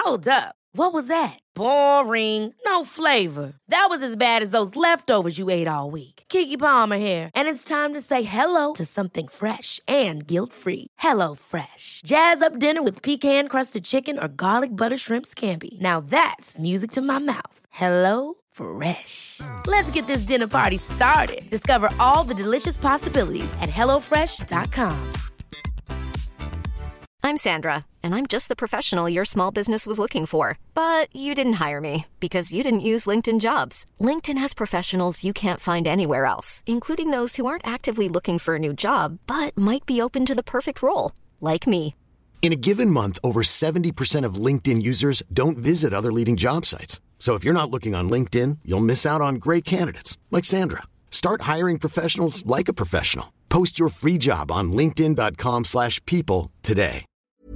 Hold up. What was that? Boring. No flavor. That was as bad as those leftovers you ate all week. Keke Palmer here, and it's time to say hello to something fresh and guilt-free. Hello Fresh. Jazz up dinner with pecan-crusted chicken or garlic butter shrimp scampi. Now that's music to my mouth. Hello Fresh. Let's get this dinner party started. Discover all the delicious possibilities at hellofresh.com. I'm Sandra, and I'm just the professional your small business was looking for. But you didn't hire me because you didn't use LinkedIn Jobs. LinkedIn has professionals you can't find anywhere else, including those who aren't actively looking for a new job, but might be open to the perfect role, like me. In a given month, over 70% of LinkedIn users don't visit other leading job sites. So if you're not looking on LinkedIn, you'll miss out on great candidates like Sandra. Start hiring professionals like a professional. Post your free job on linkedin.com/people today.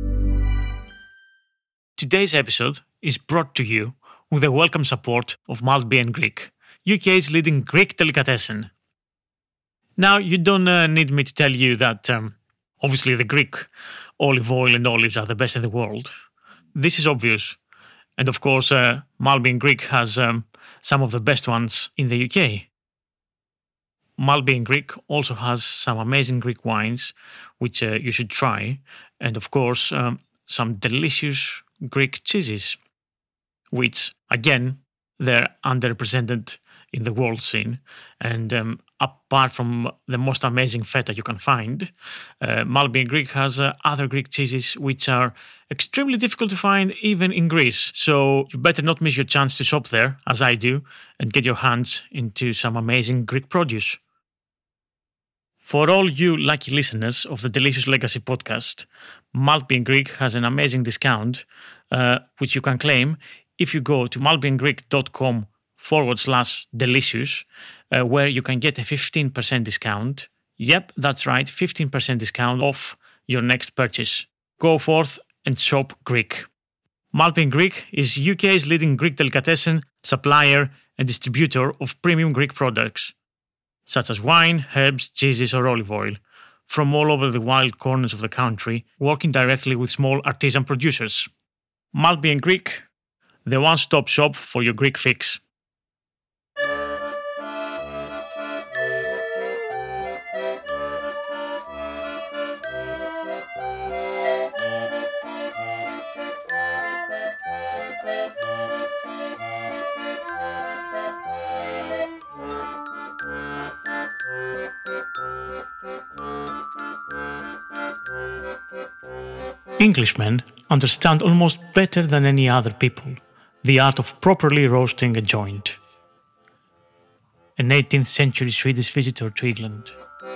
Today's episode is brought to you with the welcome support of Maltby & Greek, UK's leading Greek delicatessen. Now, you don't need me to tell you that, obviously, the Greek olive oil and olives are the best in the world. This is obvious. And of course, Maltby & Greek has some of the best ones in the UK. Maltby & Greek also has some amazing Greek wines, which you should try. And of course, some delicious Greek cheeses, which, again, they're underrepresented in the world scene. And apart from the most amazing feta you can find, Maltby & Greek has other Greek cheeses which are extremely difficult to find even in Greece. So you better not miss your chance to shop there, as I do, and get your hands into some amazing Greek produce. For all you lucky listeners of the Delicious Legacy podcast, Maltby & Greek has an amazing discount, which you can claim if you go to maltbyandgreek.com/delicious, where you can get a 15% discount. Yep, that's right, 15% discount off your next purchase. Go forth and shop Greek. Maltby & Greek is UK's leading Greek delicatessen, supplier and distributor of premium Greek products, such as wine, herbs, cheeses or olive oil, from all over the wild corners of the country, working directly with small artisan producers. Maltby & Greek, the one-stop shop for your Greek fix. Englishmen understand almost better than any other people the art of properly roasting a joint. An 18th century Swedish visitor to England.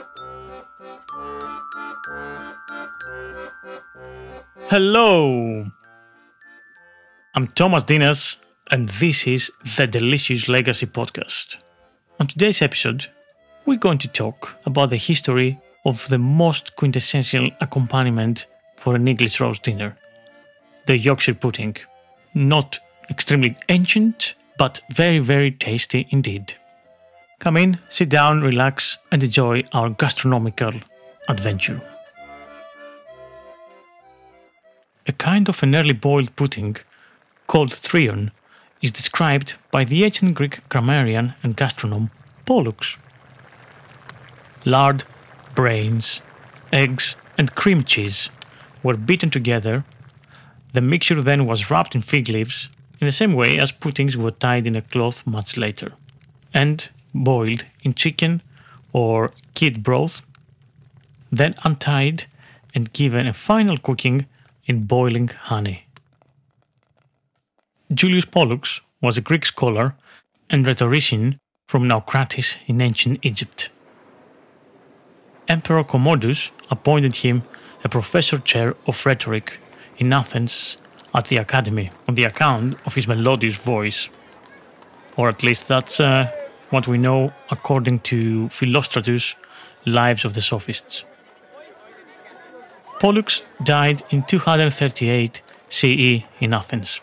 Hello! I'm Thomas Dinas, and this is the Delicious Legacy podcast. On today's episode, we're going to talk about the history of the most quintessential accompaniment for an English roast dinner, the Yorkshire pudding. Not extremely ancient, but very, very tasty indeed. Come in, sit down, relax, and enjoy our gastronomical adventure. A kind of an early boiled pudding called thrion is described by the ancient Greek grammarian and gastronome Pollux. Lard, brains, eggs, and cream cheese were beaten together. The mixture then was wrapped in fig leaves in the same way as puddings were tied in a cloth much later, and boiled in chicken or kid broth, then untied and given a final cooking in boiling honey. Julius Pollux was a Greek scholar and rhetorician from Naucratis in ancient Egypt. Emperor Commodus appointed him a professor chair of rhetoric in Athens at the academy on the account of his melodious voice. Or at least that's what we know according to Philostratus' Lives of the Sophists. Pollux died in 238 CE in Athens.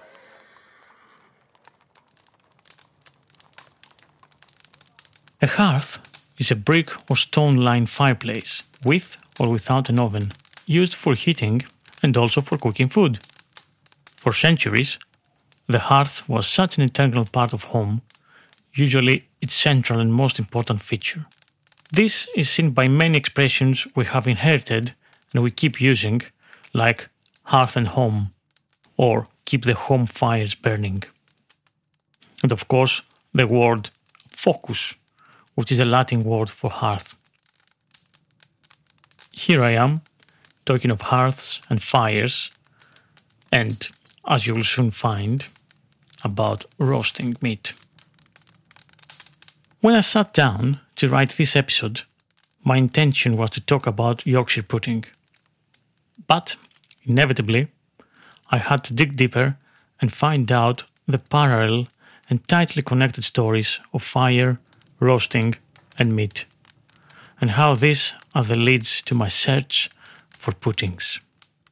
A hearth is a brick or stone-lined fireplace with or without an oven, used for heating and also for cooking food. For centuries, the hearth was such an integral part of home, usually its central and most important feature. This is seen by many expressions we have inherited and we keep using, like hearth and home, or keep the home fires burning. And of course, the word focus, which is a Latin word for hearth. Here I am, talking of hearths and fires, and, as you will soon find, about roasting meat. When I sat down to write this episode, my intention was to talk about Yorkshire pudding. But, inevitably, I had to dig deeper and find out the parallel and tightly connected stories of fire, roasting, and meat, and how these are the leads to my search for puddings.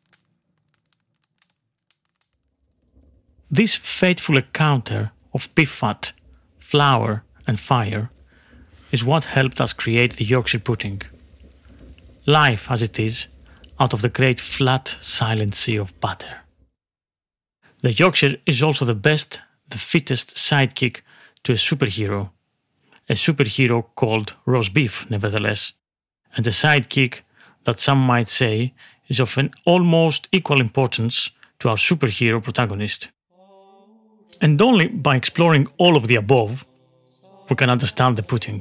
This fateful encounter of beef fat, flour, and fire is what helped us create the Yorkshire pudding. Life as it is, out of the great flat, silent sea of butter. The Yorkshire is also the best, the fittest sidekick to a superhero called roast beef, nevertheless, and a sidekick that some might say is of an almost equal importance to our superhero protagonist. And only by exploring all of the above, we can understand the pudding.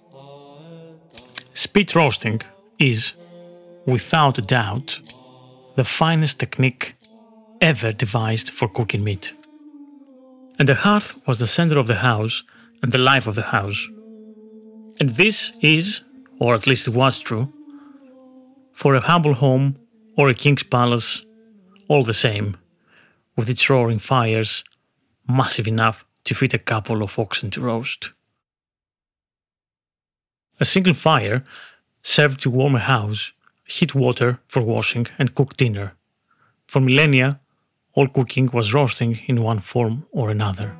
Spit roasting is, without a doubt, the finest technique ever devised for cooking meat. And the hearth was the center of the house and the life of the house. And this is, or at least it was true, for a humble home or a king's palace, all the same, with its roaring fires, massive enough to fit a couple of oxen to roast. A single fire served to warm a house, heat water for washing, and cook dinner. For millennia, all cooking was roasting in one form or another.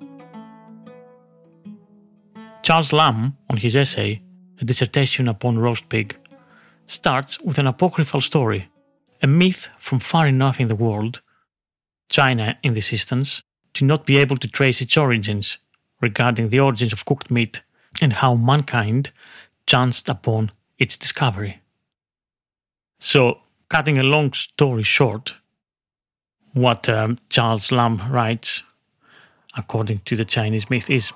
Charles Lamb, on his essay, A Dissertation upon Roast Pig, starts with an apocryphal story, a myth from far enough in the world, China in this instance, to not be able to trace its origins, regarding the origins of cooked meat and how mankind chanced upon its discovery. So, cutting a long story short, what Charles Lamb writes, according to the Chinese myth, is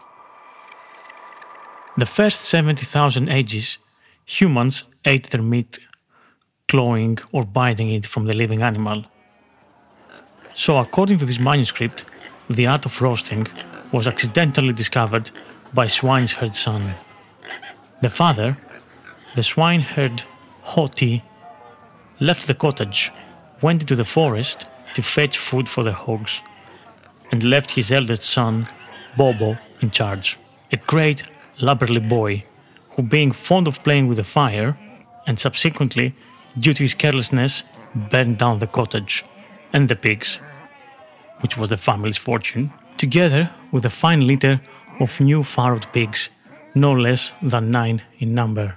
the first 70,000 ages, humans ate their meat, clawing or biting it from the living animal. So, according to this manuscript, the art of roasting was accidentally discovered by swineherd's son. The father, the swineherd Hoti, left the cottage, went into the forest to fetch food for the hogs, and left his eldest son, Bobo, in charge, a great lubberly boy who, being fond of playing with the fire, and subsequently, due to his carelessness, burned down the cottage and the pigs, which was the family's fortune, together with a fine litter of new farrowed pigs, no less than 9 in number.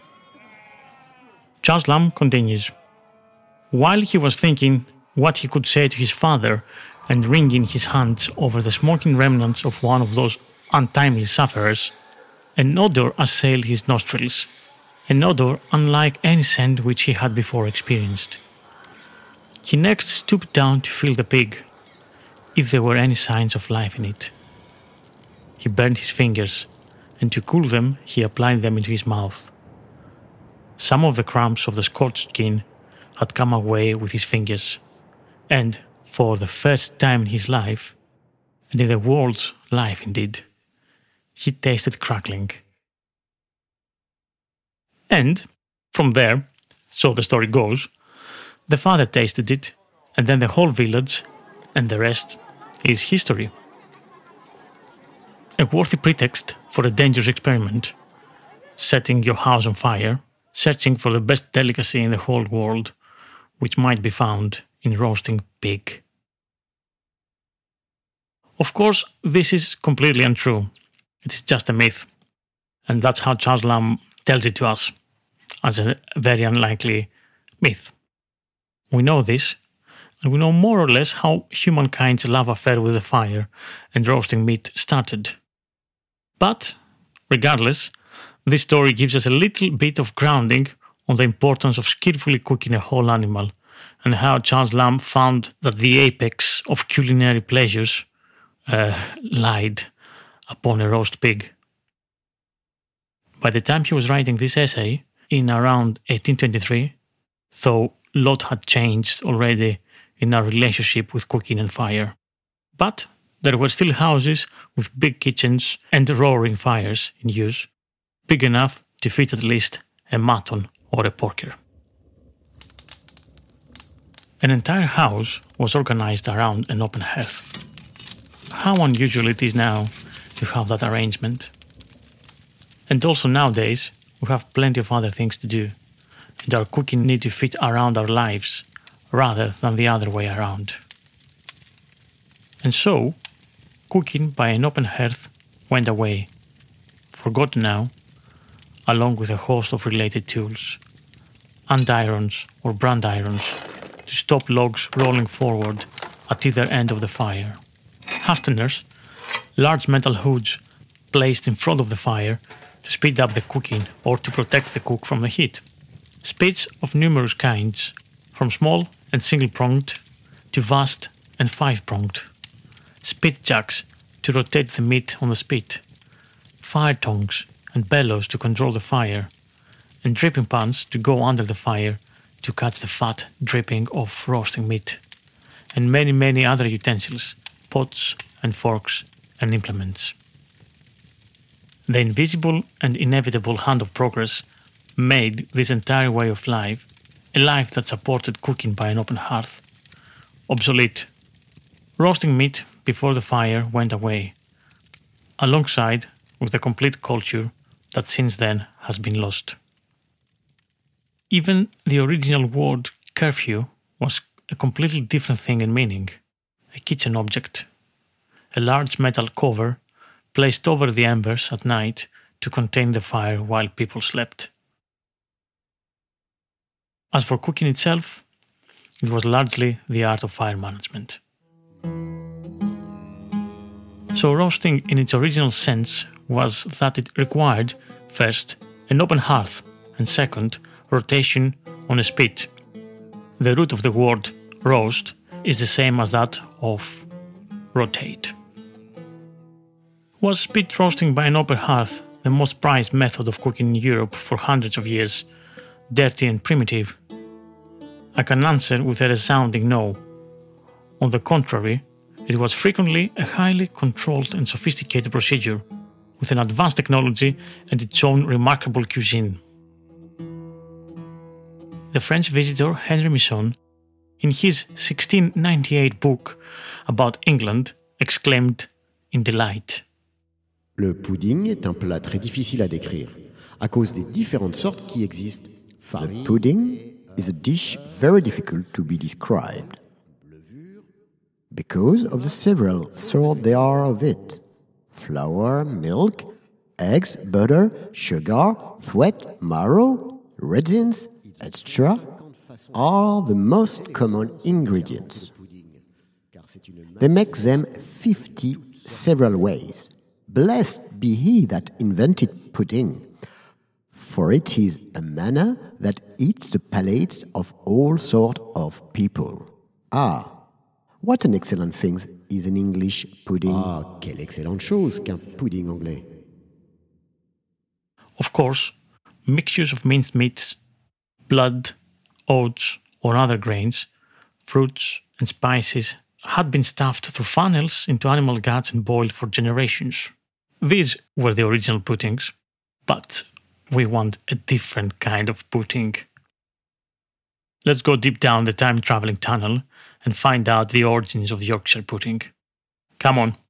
Charles Lamb continues, while he was thinking what he could say to his father and wringing his hands over the smoking remnants of one of those untimely sufferers, an odour assailed his nostrils, an odour unlike any scent which he had before experienced. He next stooped down to feel the pig, if there were any signs of life in it. He burned his fingers, and to cool them he applied them into his mouth. Some of the crumbs of the scorched skin had come away with his fingers, and, for the first time in his life, and in the world's life indeed, he tasted crackling. And, from there, so the story goes, the father tasted it, and then the whole village, and the rest is history. A worthy pretext for a dangerous experiment, setting your house on fire, searching for the best delicacy in the whole world, which might be found in roasting pig. Of course, this is completely untrue. It is just a myth. And that's how Charles Lamb tells it to us, as a very unlikely myth. We know this, and we know more or less how humankind's love affair with the fire and roasting meat started. But, regardless, this story gives us a little bit of grounding on the importance of skillfully cooking a whole animal, and how Charles Lamb found that the apex of culinary pleasures lied upon a roast pig. By the time he was writing this essay, in around 1823, though a lot had changed already in our relationship with cooking and fire. But there were still houses with big kitchens and roaring fires in use, big enough to fit at least a mutton or a porker. An entire house was organized around an open hearth. How unusual it is now to have that arrangement. And also nowadays, we have plenty of other things to do, and our cooking needs to fit around our lives rather than the other way around. And so, cooking by an open hearth went away, forgotten now, along with a host of related tools, andirons or brand irons, to stop logs rolling forward at either end of the fire. Hasteners, large metal hoods placed in front of the fire to speed up the cooking or to protect the cook from the heat. Spits of numerous kinds, from small and single-pronged to vast and five-pronged. Spit jacks to rotate the meat on the spit. Fire tongs and bellows to control the fire. And dripping pans to go under the fire to catch the fat dripping of roasting meat. And many, many other utensils, pots and forks and implements. The invisible and inevitable hand of progress made this entire way of life, a life that supported cooking by an open hearth, obsolete. Roasting meat before the fire went away, alongside with the complete culture that since then has been lost. Even the original word curfew was a completely different thing in meaning, a kitchen object, a large metal cover placed over the embers at night to contain the fire while people slept. As for cooking itself, it was largely the art of fire management. So roasting in its original sense was that it required, first, an open hearth, and second, rotation on a spit. The root of the word roast is the same as that of rotate. Was spit roasting by an open hearth the most prized method of cooking in Europe for hundreds of years, dirty and primitive? I can answer with a resounding no. On the contrary, it was frequently a highly controlled and sophisticated procedure, with an advanced technology and its own remarkable cuisine. The French visitor Henri Misson, in his 1698 book about England, exclaimed in delight. Le pudding est un plat très difficile à décrire, à cause des différentes sortes qui existent. The pudding is a dish very difficult to be described, because of the several sorts there are of it. Flour, milk, eggs, butter, sugar, sweat, marrow, resins, etc. are the most common ingredients. They make them 50 several ways. Blessed be he that invented pudding, for it is a manna that eats the palates of all sorts of people. Ah, what an excellent thing is an English pudding. Ah, quelle excellente chose qu'un pudding anglais. Of course, mixtures of minced meats, blood, oats or other grains, fruits and spices had been stuffed through funnels into animal guts and boiled for generations. These were the original puddings, but we want a different kind of pudding. Let's go deep down the time-travelling tunnel and find out the origins of the Yorkshire pudding. Come on.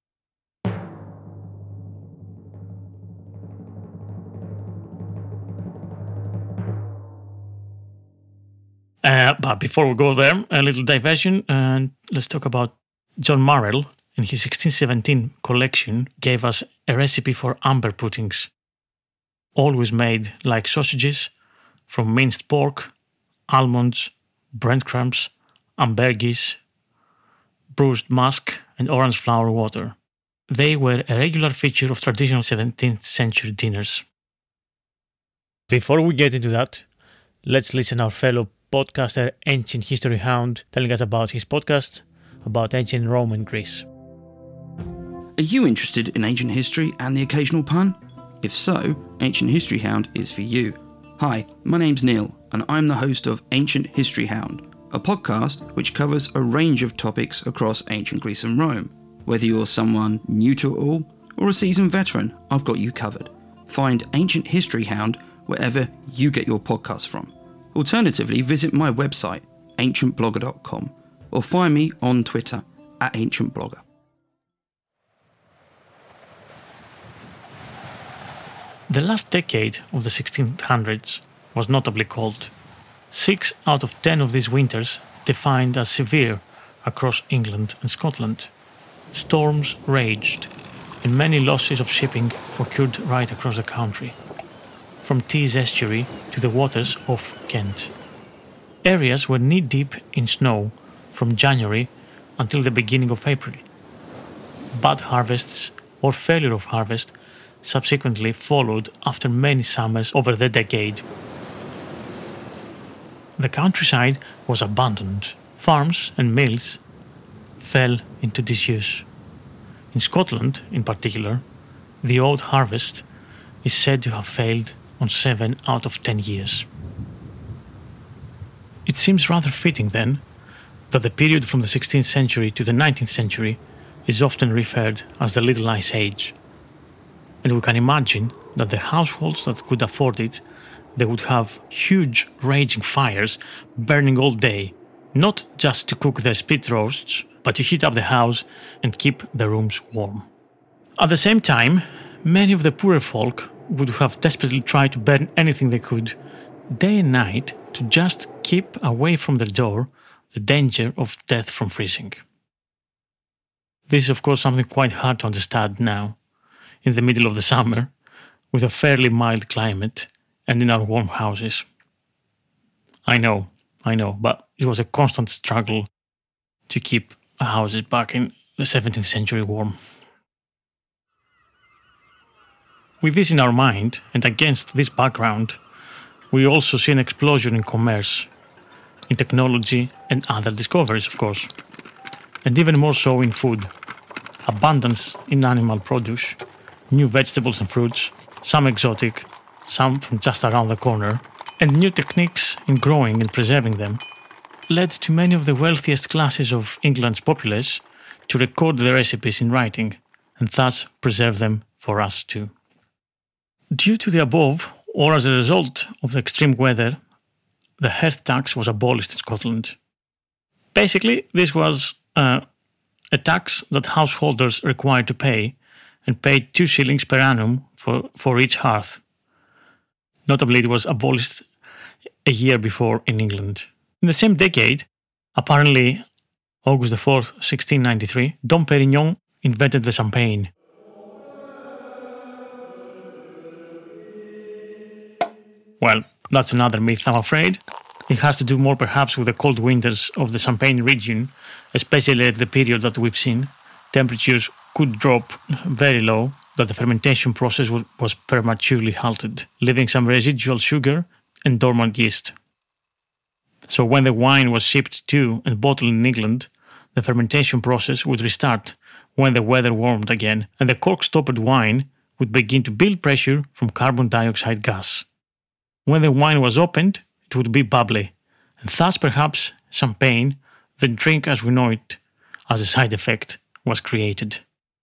But before we go there, a little diversion, and let's talk about John Marrell. In his 1617 collection, gave us a recipe for amber puddings, always made like sausages, from minced pork, almonds, breadcrumbs, ambergris, bruised musk, and orange flower water. They were a regular feature of traditional 17th century dinners. Before we get into that, let's listen to our fellow podcaster, Ancient History Hound, telling us about his podcast about ancient Rome and Greece. Are you interested in ancient history and the occasional pun? If so, Ancient History Hound is for you. Hi, my name's Neil, and I'm the host of Ancient History Hound, a podcast which covers a range of topics across ancient Greece and Rome. Whether you're someone new to it all or a seasoned veteran, I've got you covered. Find Ancient History Hound wherever you get your podcasts from. Alternatively, visit my website, ancientblogger.com, or find me on Twitter @ancientblogger. The last decade of the 1600s was notably cold. 6 out of 10 of these winters defined as severe across England and Scotland. Storms raged, and many losses of shipping occurred right across the country, from Tees estuary to the waters off Kent. Areas were knee-deep in snow from January until the beginning of April. Bad harvests or failure of harvest subsequently followed after many summers over the decade. The countryside was abandoned. Farms and mills fell into disuse. In Scotland, in particular, the oat harvest is said to have failed on 7 out of 10 years. It seems rather fitting, then, that the period from the 16th century to the 19th century is often referred as the Little Ice Age. And we can imagine that the households that could afford it, they would have huge raging fires burning all day, not just to cook their spit roasts, but to heat up the house and keep the rooms warm. At the same time, many of the poorer folk would have desperately tried to burn anything they could, day and night, to just keep away from their door the danger of death from freezing. This is, of course, something quite hard to understand now, in the middle of the summer, with a fairly mild climate and in our warm houses. I know, but it was a constant struggle to keep houses back in the 17th century warm. With this in our mind, and against this background, we also see an explosion in commerce, in technology and other discoveries, of course, and even more so in food. Abundance in animal produce, new vegetables and fruits, some exotic, some from just around the corner, and new techniques in growing and preserving them, led to many of the wealthiest classes of England's populace to record their recipes in writing, and thus preserve them for us too. Due to the above, or as a result of the extreme weather, the hearth tax was abolished in Scotland. Basically, this was a tax that householders required to pay, and paid 2 shillings per annum for each hearth. Notably, it was abolished a year before in England. In the same decade, apparently August 4th, 1693, Dom Perignon invented the champagne. Well, that's another myth, I'm afraid. It has to do more perhaps with the cold winters of the Champagne region, especially at the period that we've seen. Temperatures could drop very low, that the fermentation process was prematurely halted, leaving some residual sugar and dormant yeast. So when the wine was shipped to and bottled in England, the fermentation process would restart when the weather warmed again, and the cork-stoppered wine would begin to build pressure from carbon dioxide gas. When the wine was opened, it would be bubbly, and thus perhaps champagne, the drink as we know it, as a side effect, was created.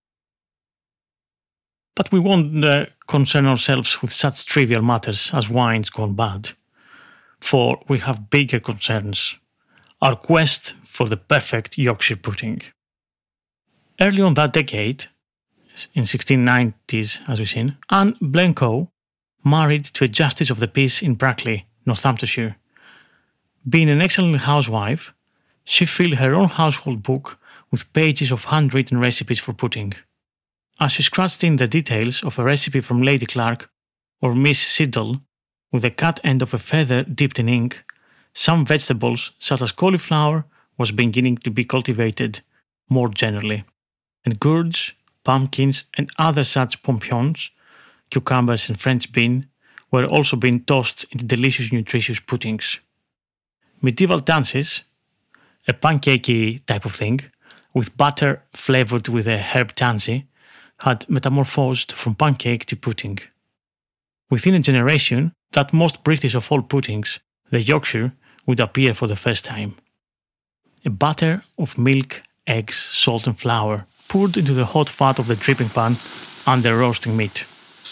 But we won't concern ourselves with such trivial matters as wines gone bad, for we have bigger concerns, our quest for the perfect Yorkshire pudding. Early on that decade, in 1690s as we've seen, Anne Blencowe married to a justice of the peace in Brackley, Northamptonshire. Being an excellent housewife, she filled her own household book with pages of handwritten recipes for pudding. As she scratched in the details of a recipe from Lady Clark or Miss Siddle with the cut end of a feather dipped in ink, some vegetables such as cauliflower was beginning to be cultivated more generally, and gourds, pumpkins, and other such pompions, cucumbers and French bean, were also being tossed into delicious, nutritious puddings. Medieval tances, a pancakey type of thing, with batter flavoured with a herb tansy, had metamorphosed from pancake to pudding. Within a generation, that most British of all puddings, the Yorkshire, would appear for the first time. A batter of milk, eggs, salt and flour poured into the hot fat of the dripping pan under roasting meat.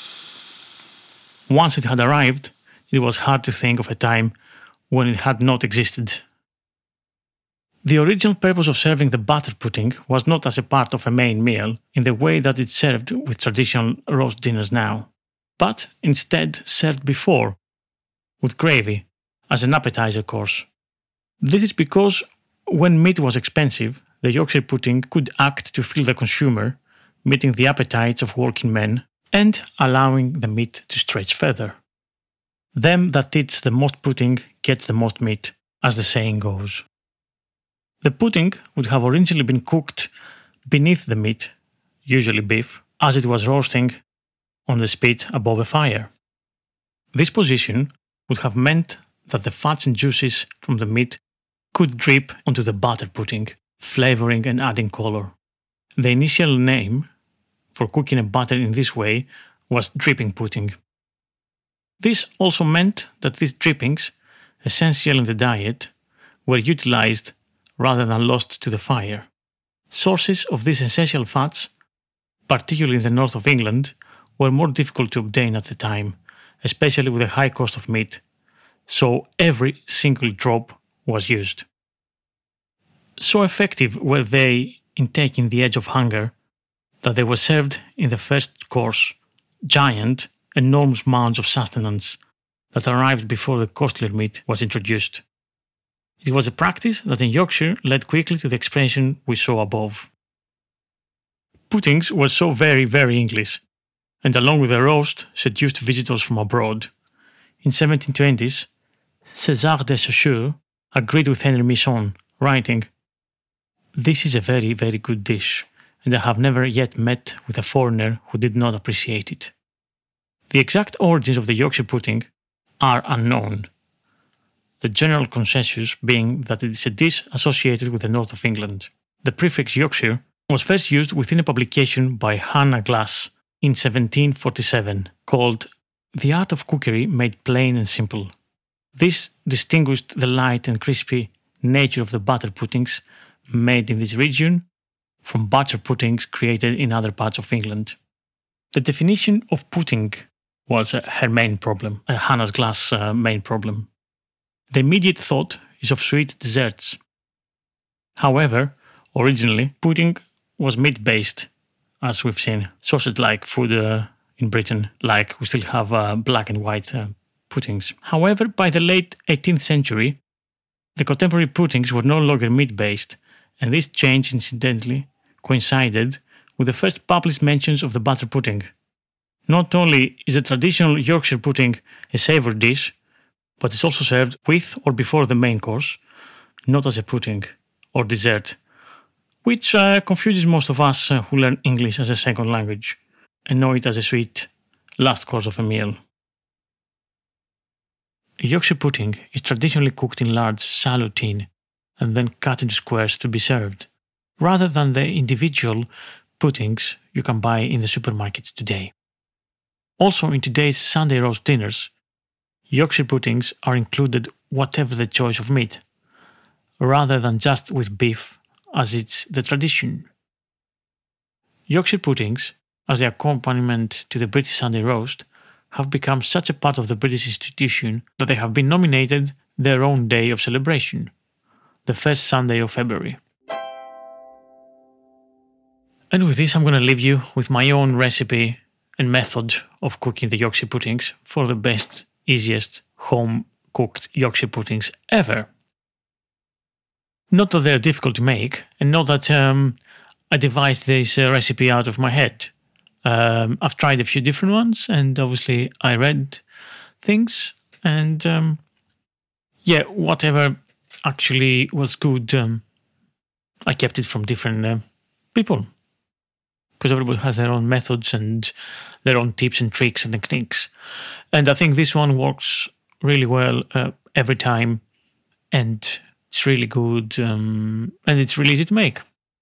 Once it had arrived, it was hard to think of a time when it had not existed. The original purpose of serving the batter pudding was not as a part of a main meal in the way that it's served with traditional roast dinners now, but instead served before, with gravy, as an appetizer course. This is because when meat was expensive, the Yorkshire pudding could act to fill the consumer, meeting the appetites of working men and allowing the meat to stretch further. Them that eats the most pudding gets the most meat, as the saying goes. The pudding would have originally been cooked beneath the meat, usually beef, as it was roasting on the spit above a fire. This position would have meant that the fats and juices from the meat could drip onto the batter pudding, flavouring and adding colour. The initial name for cooking a batter in this way was dripping pudding. This also meant that these drippings, essential in the diet, were utilised rather than lost to the fire. Sources of these essential fats, particularly in the north of England, were more difficult to obtain at the time, especially with the high cost of meat, so every single drop was used. So effective were they in taking the edge of hunger that they were served in the first course, giant, enormous mounds of sustenance that arrived before the costlier meat was introduced. It was a practice that in Yorkshire led quickly to the expression we saw above. Puddings were so very, very English, and along with the roast, seduced visitors from abroad. In 1720s, César de Saussure agreed with Henry Misson, writing, "This is a very, very good dish, and I have never yet met with a foreigner who did not appreciate it." The exact origins of the Yorkshire pudding are unknown, the general consensus being that it is a dish associated with the north of England. The prefix Yorkshire was first used within a publication by Hannah Glass in 1747 called The Art of Cookery Made Plain and Simple. This distinguished the light and crispy nature of the batter puddings made in this region from batter puddings created in other parts of England. The definition of pudding was her main problem, Hannah Glass' main problem. The immediate thought is of sweet desserts. However, originally, pudding was meat-based, as we've seen, sausage-like food in Britain, like we still have black and white puddings. However, by the late 18th century, the contemporary puddings were no longer meat-based, and this change incidentally coincided with the first published mentions of the batter pudding. Not only is the traditional Yorkshire pudding a savoury dish, but it's also served with or before the main course, not as a pudding or dessert, which confuses most of us who learn English as a second language and know it as a sweet last course of a meal. A Yorkshire pudding is traditionally cooked in large shallow tin and then cut into squares to be served, rather than the individual puddings you can buy in the supermarkets today. Also, in today's Sunday roast dinners, Yorkshire puddings are included whatever the choice of meat, rather than just with beef, as it's the tradition. Yorkshire puddings, as the accompaniment to the British Sunday roast, have become such a part of the British institution that they have been nominated their own day of celebration, the first Sunday of February. And with this, I'm going to leave you with my own recipe and method of cooking the Yorkshire puddings for the best, easiest home-cooked Yorkshire puddings ever. Not that they're difficult to make, and not that I devised this recipe out of my head. I've tried a few different ones, and obviously I read things, and whatever actually was good I kept it from different people, because everybody has their own methods and their own tips and tricks and techniques. And I think this one works really well every time, and it's really good, and it's really easy to make.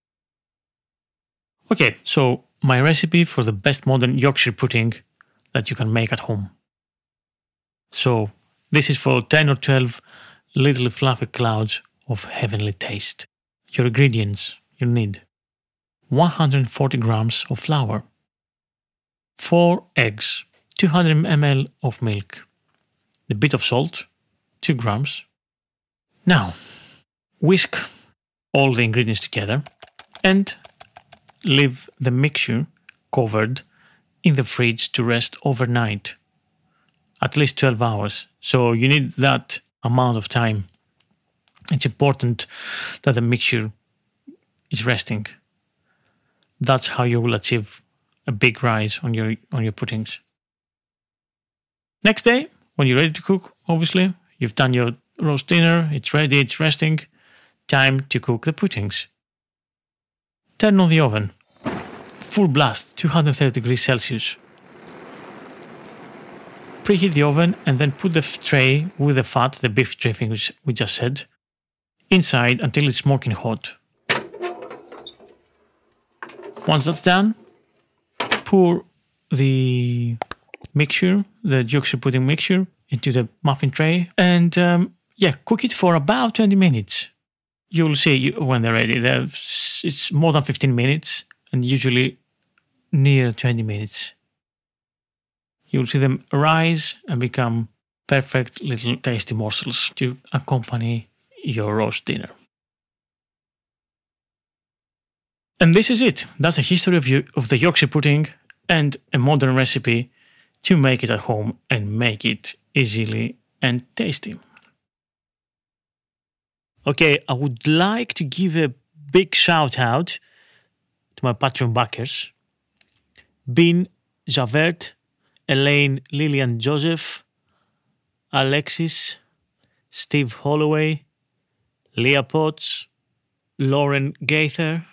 Okay, so my recipe for the best modern Yorkshire pudding that you can make at home. So this is for 10 or 12 little fluffy clouds of heavenly taste. Your ingredients you need: 140 grams of flour, 4 eggs, 200 ml of milk, a bit of salt, 2 grams. Now, whisk all the ingredients together and leave the mixture covered in the fridge to rest overnight, at least 12 hours. So you need that amount of time. It's important that the mixture is resting. That's how you will achieve a big rise on your puddings. Next day, when you're ready to cook, obviously, you've done your roast dinner, it's ready, it's resting. Time to cook the puddings. Turn on the oven. Full blast, 230 degrees Celsius. Preheat the oven and then put the tray with the fat, the beef dressing which we just said, inside until it's smoking hot. Once that's done, pour the mixture, the Yorkshire pudding mixture, into the muffin tray and cook it for about 20 minutes. You'll see when they're ready. It's more than 15 minutes and usually near 20 minutes. You'll see them rise and become perfect little tasty morsels to accompany your roast dinner. And this is it. That's the history of the Yorkshire pudding and a modern recipe to make it at home and make it easily and tasty. Okay, I would like to give a big shout out to my Patreon backers: Bin, Javert, Elaine, Lillian, Joseph, Alexis, Steve Holloway, Leah Potts, Lauren Gaither,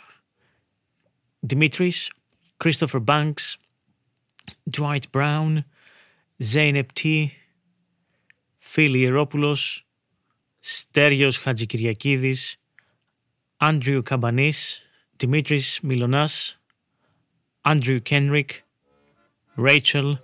Dimitris, Christopher Banks, Dwight Brown, Zeynep T, Phil Hieropoulos, Sterios Hadjikyriakidis, Andrew Cabanis, Dimitris Milonas, Andrew Kenrick, Rachel,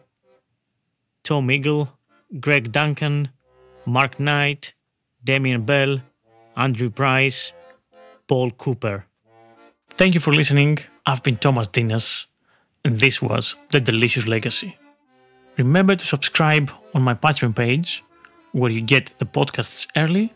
Tom Eagle, Greg Duncan, Mark Knight, Damien Bell, Andrew Price, Paul Cooper. Thank you for listening. I've been Thomas Dinas, and this was The Delicious Legacy. Remember to subscribe on my Patreon page, where you get the podcasts early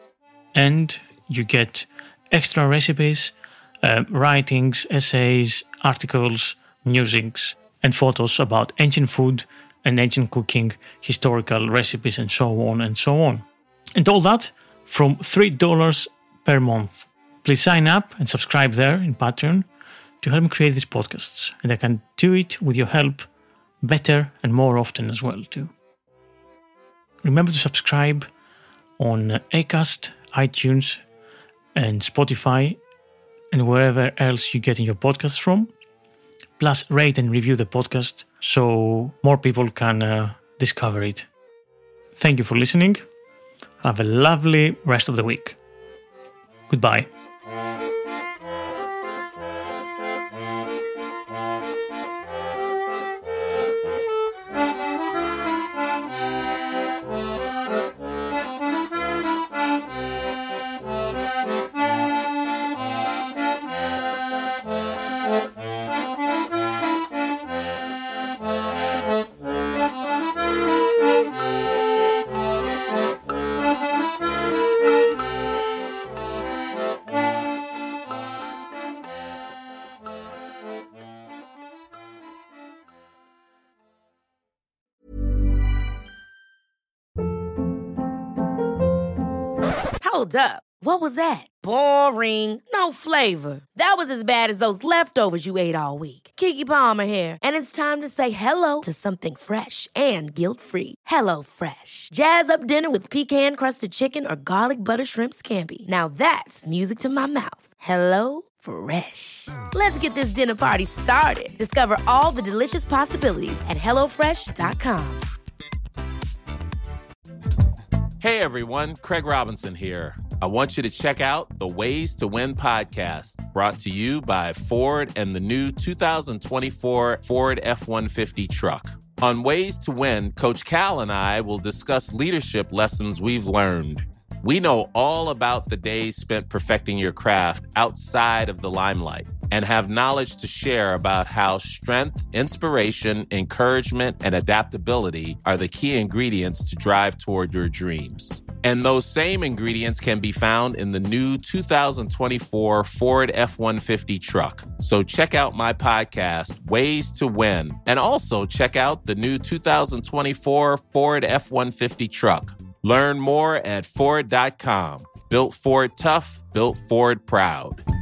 and you get extra recipes, writings, essays, articles, musings, and photos about ancient food and ancient cooking, historical recipes, and so on and so on. And all that from $3 per month. Please sign up and subscribe there in Patreon to help me create these podcasts. And I can do it with your help better and more often as well too. Remember to subscribe on Acast, iTunes, and Spotify, and wherever else you get in your podcasts from. Plus, rate and review the podcast so more people can discover it. Thank you for listening. Have a lovely rest of the week. Goodbye. Hold up. What was that? Boring. No flavor. That was as bad as those leftovers you ate all week. Keke Palmer here, and it's time to say hello to something fresh and guilt-free. Hello Fresh. Jazz up dinner with pecan-crusted chicken or garlic butter shrimp scampi. Now that's music to my mouth. Hello Fresh. Let's get this dinner party started. Discover all the delicious possibilities at hellofresh.com. Hey everyone, Craig Robinson here. I want you to check out the Ways to Win podcast, brought to you by Ford and the new 2024 Ford F-150 truck. On Ways to Win, Coach Cal and I will discuss leadership lessons we've learned. We know all about the days spent perfecting your craft outside of the limelight and have knowledge to share about how strength, inspiration, encouragement, and adaptability are the key ingredients to drive toward your dreams. And those same ingredients can be found in the new 2024 Ford F-150 truck. So check out my podcast, Ways to Win, and also check out the new 2024 Ford F-150 truck. Learn more at Ford.com. Built Ford tough, built Ford proud.